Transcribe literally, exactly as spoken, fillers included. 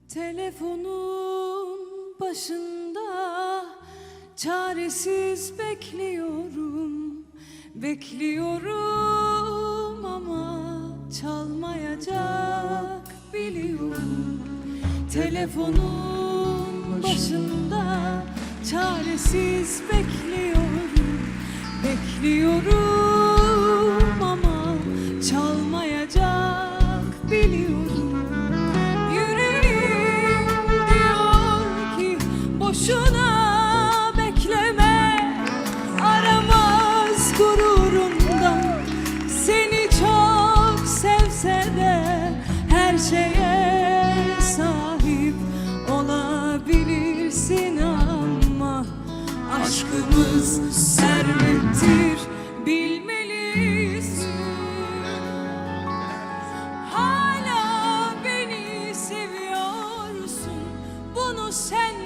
Telefonun başında çaresiz bekliyorum, bekliyorum ama çalmayacak biliyorum. Telefonun başında çaresiz bekliyorum, bekliyorum ama çalmayacak biliyorum. Boşuna bekleme, aramaz gururundan. Seni çok sevse de her şeye sahip olabilirsin ama aşkımız servettir, bilmelisin. Hala beni seviyorsun, bunu sen